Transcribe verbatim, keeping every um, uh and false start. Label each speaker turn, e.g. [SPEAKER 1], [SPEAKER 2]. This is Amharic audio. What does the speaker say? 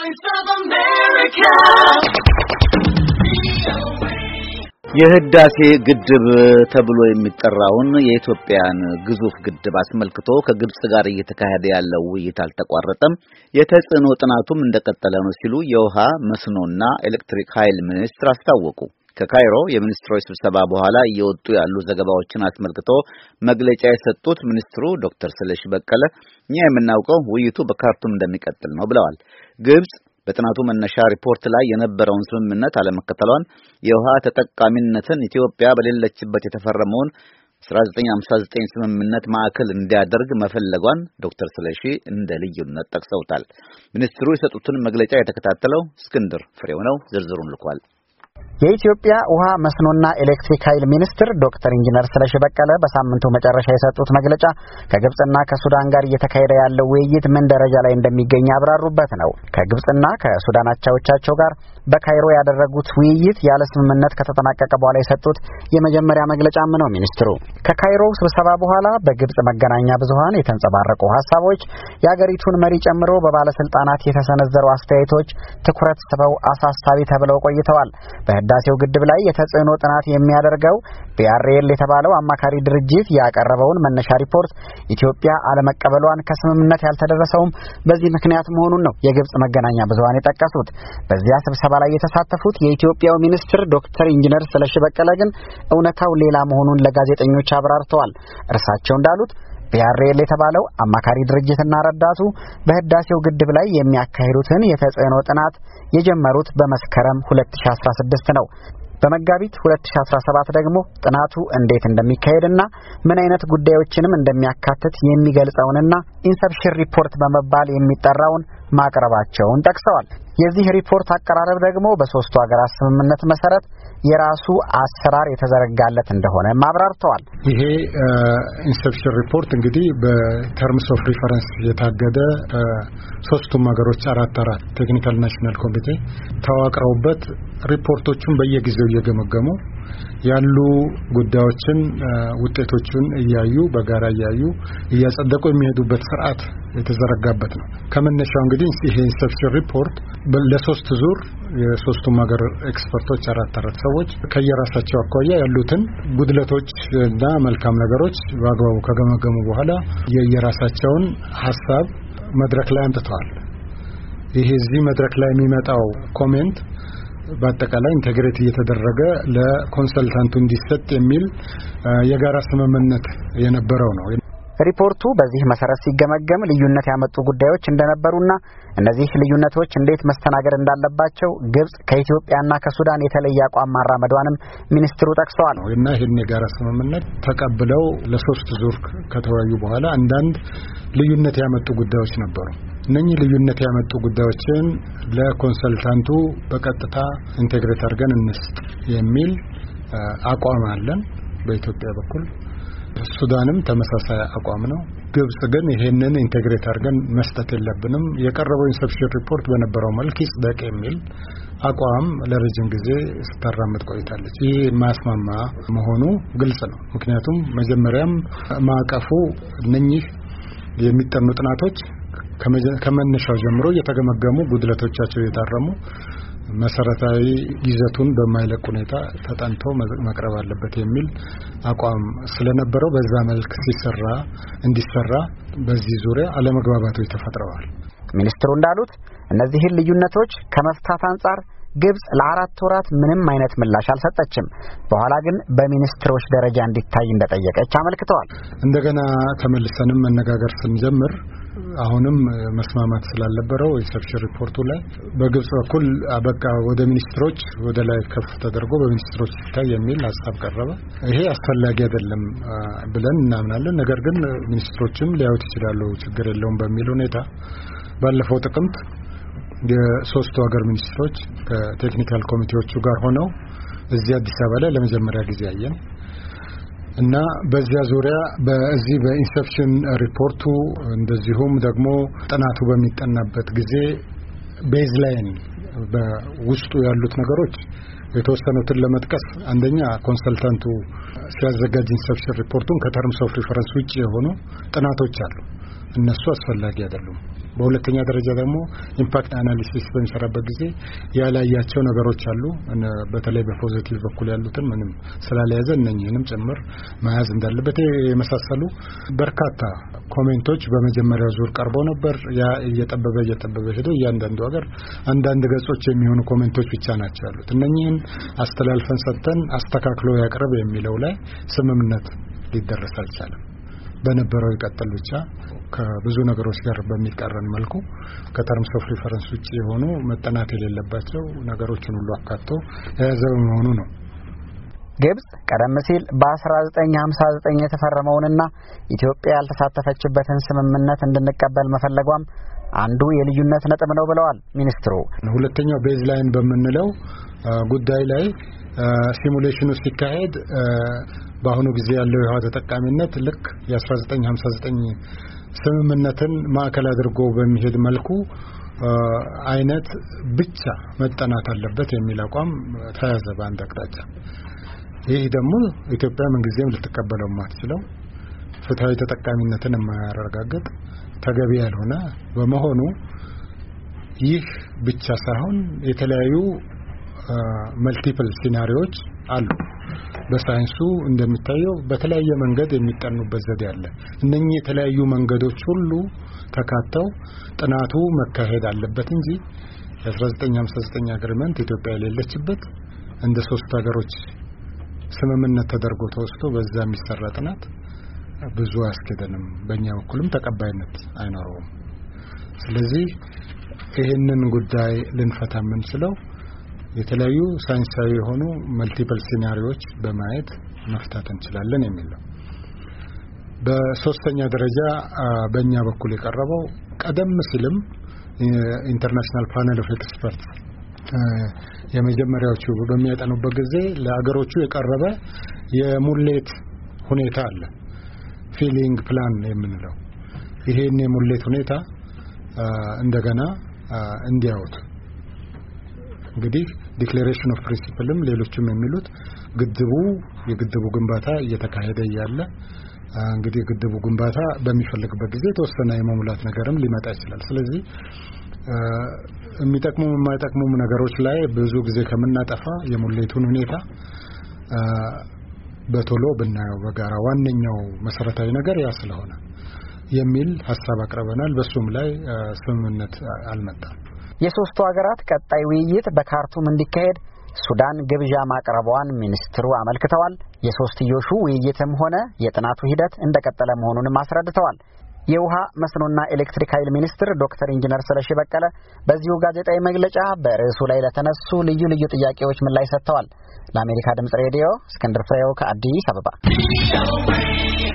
[SPEAKER 1] Voice of America.
[SPEAKER 2] የህዳሴ ግድብ ተብሎ የሚጠራውን የኢትዮጵያን ግዙፍ ግድብ አስመልክቶ ከግብጽ ጋር እየተካሄደ ያለው ውይይት አልተቋረጠም፣ የተጽዕኖ ጥናቱም እንደቀጠለ ነው ሲሉ የውሃ መስኖና ኤሌክትሪክ ኃይል ሚኒስትር አስታወቁ። ከካይሮ የሚኒስትሮች ስብሰባ በኋላ እየወጡ ያሉ ዘገባዎችን አስመልክቶ መግለጫ የሰጡት ሚኒስትሩ ዶክተር ስለሺ በቀለ እኛ የምናውቀው ውይይቱ በካርቱም እንደሚቀጥል ነው ብለዋል። ግብጽ በጥናቱ መነሻ ሪፖርት ላይ የነበረውን ስምምነት አለመከተሏን፣ የውሃ ተጠቃሚነትን ኢትዮጵያ በሌለችበት የተፈረመውን አስራ ዘጠኝ ሃምሳ ዘጠኝ ስምምነት ማዕከል እንዲያደርግ መፈለጓን ዶክተር ስለሺ እንደ ልዩነት ጠቅሰውታል። ሚኒስትሩ የሰጡትን መግለጫ የተከታተለው እስክንድር ፍሬው ነው። ዝርዝሩን ልኳል።
[SPEAKER 3] የኢትዮጵያ ውሃ መስኖና ኤሌክትሪክ ኃይል ሚኒስትር ዶክተር ኢንጂነር ስለሺ በቀለ በሳምንቱ መጨረሻ የሰጡት መግለጫ ከግብጽና ከሱዳን ጋር እየተካሄደ ያለው ውይይት ምን ደረጃ ላይ እንደሚገኝ ያብራሩበት ነው። ከግብጽና ከሱዳን አቻዎቻቸው ጋር በካይሮ ያደረጉት ውይይት ያለ ስምምነት ከተጠናቀቀ በኋላ የሰጡት የመጀመሪያ መግለጫም ነው። ሚኒስትሩ ከካይሮ ስብሰባ በኋላ በግብጽ መገናኛ ብዙሃን የተንጸባረቁ ሐሳቦች፣ የአገሪቱን መሪ ጨምሮ በባለስልጣናት የተሰነዘሩ አስተያየቶች ትኩረት ስበው አሳሳቢ ተብለው ቆይተዋል። በህዳሴው ግድብ ላይ የተጽዕኖ ጥናት የሚያደርገው ፒአርኤል የተባለው አማካሪ ድርጅት ያቀረበውን መነሻ ሪፖርት ኢትዮጵያ አለመቀበሏን፣ ከስምምነት ያልተደረሰውም በዚህ ምክንያት መሆኑን ነው የግብጽ መገናኛ ብዙሃን የጠቀሱት። በዚያ ስብሰባ ላይ የተሳተፉት የኢትዮጵያው ሚኒስትር ዶክተር ኢንጂነር ስለሺ በቀለ ግን እውነታው ሌላ መሆኑን ለጋዜጠኞች አብራርተዋል። እርሳቸው እንዳሉት ፒአርኤል የተባለው አማካሪ ድርጅትና ረዳቱ በህዳሴው ግድብ ላይ የሚያካሂዱትን የተጽዕኖ ጥናት የጀመሩት በመስከረም ሁለት ሺህ አስራ ስድስት ነው። በመጋቢት ሁለት ሺህ አስራ ሰባት ደግሞ ጥናቱ እንዴት እንደሚካሄድና ምን አይነት ጉዳዮችንም እንደሚያካትት የሚገልጸውንና ኢንሰፕሽን ሪፖርት በመባል የሚጠራውን ማቅረባቸውን ጠቅሰዋል። የዚህ ሪፖርት አቀራረብ ደግሞ በሶስቱ ሀገራት ስምምነት መሰረት የራሱ አሰራር የተዘረጋለት እንደሆነ ማብራርተዋል።
[SPEAKER 4] ይሄ ኢንሰፕሽን ሪፖርት እንግዲህ በተርምስ ኦፍ ሪፈረንስ የታገደ ሶስቱም ሀገሮች አራት አራት ቴክኒካል ናሽናል ኮሚቴ ተዋቅረውበት ሪፖርቶቹን በየጊዜው እየገመገሙ ያሉ ጉዳዮችን ውጤቶቹን እያዩ በጋራ እያዩ እያጸደቁ የሚሄዱበት ስርዓት የተዘረጋበት ነው። ከመነሻው እንግዲህ ይሄ ኢንሰፕሽን ሪፖርት ለሶስት ዙር የሶስቱም ሀገር ኤክስፐርቶች አራት አራት ሰዎች ከየራሳቸው አኳያ ያሉትን ጉድለቶች እና መልካም ነገሮች በአግባቡ ከገመገሙ በኋላ የየራሳቸውን ሐሳብ መድረክ ላይ አምጥተዋል። ይሄ እዚህ መድረክ ላይ የሚመጣው ኮሜንት በአጠቃላይ ኢንቴግሬት እየተደረገ ለኮንሰልታንቱ እንዲሰጥ የሚል የጋራ ስምምነት የነበረው ነው።
[SPEAKER 3] ሪፖርቱ በዚህ መሰረት ሲገመገም ልዩነት ያመጡ ጉዳዮች እንደነበሩና እነዚህ ልዩነቶች እንዴት መስተናገድ እንዳለባቸው ግብጽ ከኢትዮጵያና ከሱዳን የተለየ አቋም ማራመዷንም ሚኒስትሩ ጠቅሰዋል።
[SPEAKER 4] እና ይህን የጋራ ስምምነት ተቀብለው ለሶስት ዙር ከተወያዩ በኋላ አንዳንድ ልዩነት ያመጡ ጉዳዮች ነበሩ። እነኚህ ልዩነት ያመጡ ጉዳዮችን ለኮንሰልታንቱ በቀጥታ ኢንቴግሬት አድርገን እንስጥ የሚል አቋም አለን በኢትዮጵያ በኩል። ሱዳንም ተመሳሳይ አቋም ነው። ግብጽ ግን ይሄንን ኢንቴግሬት አድርገን መስጠት የለብንም፣ የቀረበው ኢንሰፕሽን ሪፖርት በነበረው መልክ ይጽደቅ የሚል አቋም ለረጅም ጊዜ ስታራምድ ቆይታለች። ይህ ማስማማ መሆኑ ግልጽ ነው። ምክንያቱም መጀመሪያም ማዕቀፉ እነኚህ የሚጠኑ ጥናቶች ከመነሻው ጀምሮ እየተገመገሙ ጉድለቶቻቸው የታረሙ መሰረታዊ ይዘቱን በማይለቅ ሁኔታ ተጠንቶ መቅረብ አለበት የሚል አቋም ስለነበረው በዛ መልክ ሲሰራ እንዲሰራ በዚህ ዙሪያ አለመግባባቶች ተፈጥረዋል።
[SPEAKER 3] ሚኒስትሩ እንዳሉት እነዚህን ልዩነቶች ከመፍታት አንጻር ግብጽ ለአራት ወራት ምንም አይነት ምላሽ አልሰጠችም። በኋላ ግን በሚኒስትሮች ደረጃ እንዲታይ እንደጠየቀች አመልክተዋል።
[SPEAKER 4] እንደገና ተመልሰንም መነጋገር ስንጀምር አሁንም መስማማት ስላልነበረው ኢንሰፕሽን ሪፖርቱ ላይ በግብጽ በኩል በቃ ወደ ሚኒስትሮች ወደ ላይ ከፍ ተደርጎ በሚኒስትሮች ይታይ የሚል ሐሳብ ቀረበ። ይሄ አስፈላጊ አይደለም ብለን እናምናለን። ነገር ግን ሚኒስትሮችም ሊያዩት ይችላሉ፣ ችግር የለውም በሚል ሁኔታ ባለፈው ጥቅምት የሶስቱ ሀገር ሚኒስትሮች ከቴክኒካል ኮሚቴዎቹ ጋር ሆነው እዚህ አዲስ አበባ ላይ ለመጀመሪያ ጊዜ አየን እና በዚያ ዙሪያ በዚህ በኢንሰፕሽን ሪፖርቱ እንደዚሁም ደግሞ ጥናቱ በሚጠናበት ጊዜ ቤዝላይን በውስጡ ያሉት ነገሮች የተወሰኑትን ለመጥቀስ አንደኛ ኮንሰልታንቱ ሲያዘጋጅ ኢንሰፕሽን ሪፖርቱን ከተርምስ ኦፍ ሪፈረንስ ውጪ የሆኑ ጥናቶች አሉ። እነሱ አስፈላጊ አይደሉም። በሁለተኛ ደረጃ ደግሞ ኢምፓክት አናሊሲስ በሚሰራበት ጊዜ ያላያቸው ነገሮች አሉ። በተለይ በፖዚቲቭ በኩል ያሉትን ምንም ስላልያዘ እነኚህንም ጭምር መያዝ እንዳለበት የመሳሰሉ በርካታ ኮሜንቶች በመጀመሪያው ዙር ቀርበው ነበር። ያ እየጠበበ እየጠበበ ሄዶ እያንዳንዱ ሀገር አንዳንድ ገጾች የሚሆኑ ኮሜንቶች ብቻ ናቸው ያሉት። እነኚህን አስተላልፈን ሰጥተን አስተካክሎ ያቅርብ የሚለው ላይ ስምምነት ሊደረስ አልቻለም። በነበረው ይቀጥል ብቻ ከብዙ ነገሮች ጋር በሚቀረን መልኩ ከተርምስ ኦፍ ሪፈረንስ ውጪ የሆኑ መጠናት የሌለባቸው ነገሮችን ሁሉ አካቶ የያዘው መሆኑ ነው።
[SPEAKER 3] ግብጽ ቀደም ሲል በ1959 የተፈረመውንና ኢትዮጵያ ያልተሳተፈችበትን ስምምነት እንድንቀበል መፈለጓም አንዱ የልዩነት ነጥብ ነው ብለዋል ሚኒስትሩ።
[SPEAKER 4] ሁለተኛው ቤዝላይን በመንለው ጉዳይ ላይ ሲሙሌሽኑ ሲካሄድ በአሁኑ ጊዜ ያለው የውሃ ተጠቃሚነት ልክ የ1959 ስምምነትን ማዕከል አድርጎ በሚሄድ መልኩ አይነት ብቻ መጠናት አለበት የሚል አቋም ተያዘ በአንድ አቅጣጫ። ይህ ደግሞ ኢትዮጵያ ምንጊዜም ልትቀበለው የማትችለው ፍትሃዊ ተጠቃሚነትን የማያረጋግጥ ተገቢ ያልሆነ በመሆኑ ይህ ብቻ ሳይሆን የተለያዩ መልቲፕል ሲናሪዮች አሉ። በሳይንሱ እንደሚታየው በተለያየ መንገድ የሚጠኑበት ዘዴ አለ። እነኚህ የተለያዩ መንገዶች ሁሉ ተካተው ጥናቱ መካሄድ አለበት እንጂ የ1959 አግሪመንት ኢትዮጵያ የሌለችበት እንደ ሶስት ሀገሮች ስምምነት ተደርጎ ተወስዶ በዛ የሚሰራ ጥናት ብዙ አያስኬደንም። በእኛ በኩልም ተቀባይነት አይኖረውም። ስለዚህ ይህንን ጉዳይ ልንፈታ የምንችለው የተለያዩ ሳይንሳዊ የሆኑ መልቲፕል ሲናሪዎች በማየት መፍታት እንችላለን የሚል ነው። በሶስተኛ ደረጃ በእኛ በኩል የቀረበው ቀደም ሲልም ኢንተርናሽናል ፓነል ኦፍ ኤክስፐርትስ የመጀመሪያዎቹ በሚያጠኑበት ጊዜ ለሀገሮቹ የቀረበ የሙሌት ሁኔታ አለ። ፊሊንግ ፕላን የምንለው ይሄን የሙሌት ሁኔታ እንደገና እንዲያውት እንግዲህ ዲክሌሬሽን ኦፍ ፕሪንሲፕልም ሌሎችም የሚሉት ግድቡ የግድቡ ግንባታ እየተካሄደ ያለ እንግዲህ ግድቡ ግንባታ በሚፈልግበት ጊዜ ተወሰነ የመሙላት ነገርም ሊመጣ ይችላል። ስለዚህ የሚጠቅሙ የማይጠቅሙ ነገሮች ላይ ብዙ ጊዜ ከምናጠፋ የሙሌቱን ሁኔታ በቶሎ ብናየው በጋራ ዋነኛው መሰረታዊ ነገር ያ ስለሆነ የሚል ሐሳብ አቅርበናል። በሱም ላይ ስምምነት አልመጣም።
[SPEAKER 3] የሶስቱ ሀገራት ቀጣይ ውይይት በካርቱም እንዲካሄድ ሱዳን ግብዣ ማቅረቧን ሚኒስትሩ አመልክተዋል። የሶስትዮሹ ውይይትም ሆነ የጥናቱ ሂደት እንደቀጠለ መሆኑንም አስረድተዋል። የውሃ መስኖና ኤሌክትሪክ ኃይል ሚኒስትር ዶክተር ኢንጂነር ስለሺ በቀለ በዚሁ ጋዜጣዊ መግለጫ በርዕሱ ላይ ለተነሱ ልዩ ልዩ ጥያቄዎች ምላሽ ሰጥተዋል። ለአሜሪካ ድምጽ ሬዲዮ እስክንድር ፍሬው ከአዲስ አበባ